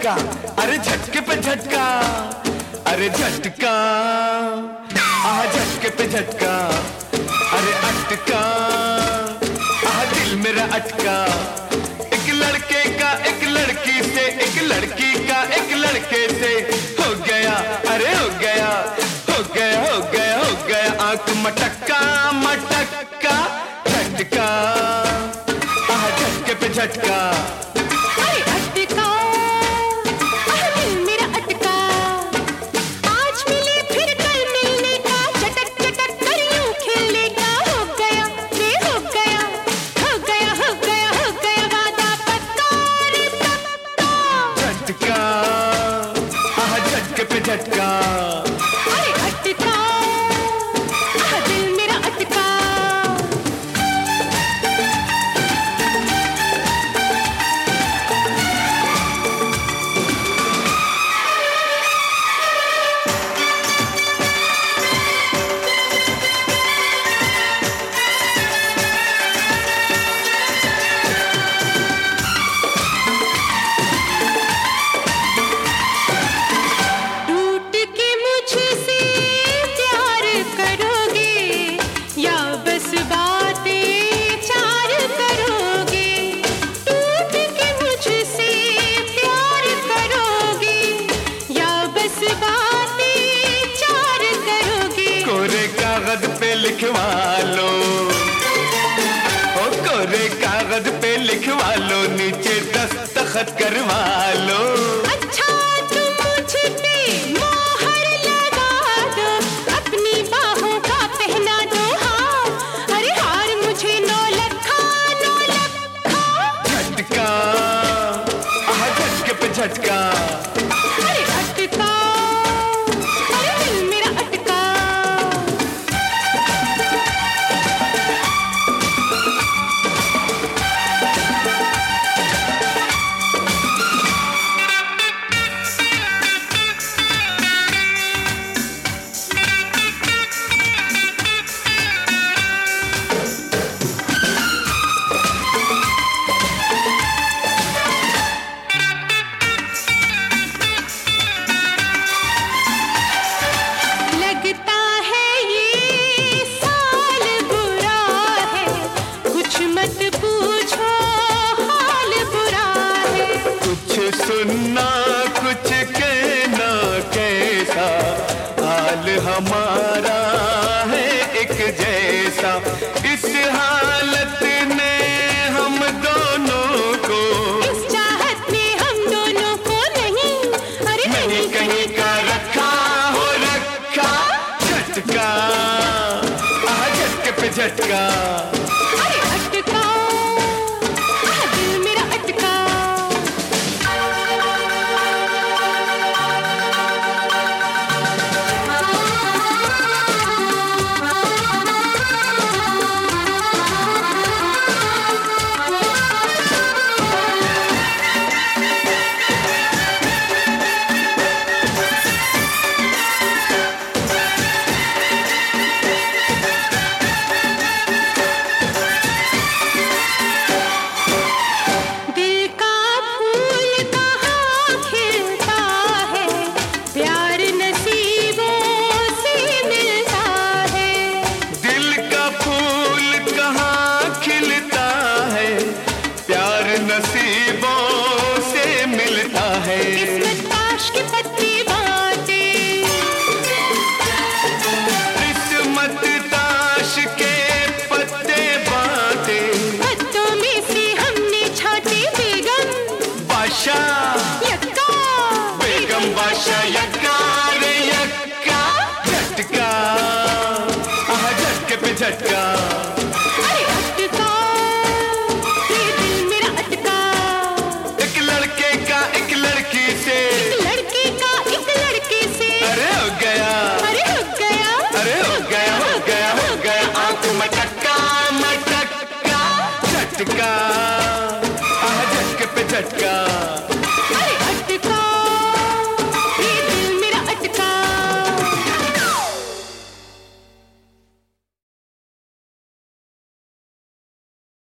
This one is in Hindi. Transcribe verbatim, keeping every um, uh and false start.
झटका, अरे झटके पे झटका, अरे झटका, आह झटके पे झटका, अरे अटका, आह दिल मेरा अटका। एक लड़के का एक लड़की से, एक लड़की का एक लड़के से हो गया, अरे हो गया, हो गया, हो गया, हो गया आंख मटक्का मटक्का। झटका, आह झटके पे झटका, झटके पे झटका, अरे अटका, आह दिल मेरा अटका। कागज पे लिखवा लो, ओ कोरे कागज पे लिखवा लो, नीचे दस्तखत करवा लो। अच्छा तुम मुझ पे मोहर लगा दो, अपनी बाहों का पहना दो हार, अरे हार मुझे नौ लखा नौ लखा। झटका, आह झटके पे झटका, अरे अटका, अरे दिल मेरा अटका। सुनना कुछ कहना कैसा, हाल हमारा है एक जैसा। इस हालत ने हम दोनों को, इस चाहत ने हम दोनों को नहीं, अरे नहीं कहीं का रखा हो रखा। झटका, आह झटके पे झटका, अरे अटका, आह दिल मेरा अटका। नसीबों से मिलता है, किस्मत ताश की पत्ती बाटे, किस्मत ताश के पत्ते बाटे। पत्तों में से हमने छाटे बेगम बादशाह यक्का, बेगम बादशाह यक्का रे यक्का। झटका, आह झटके पे झटका।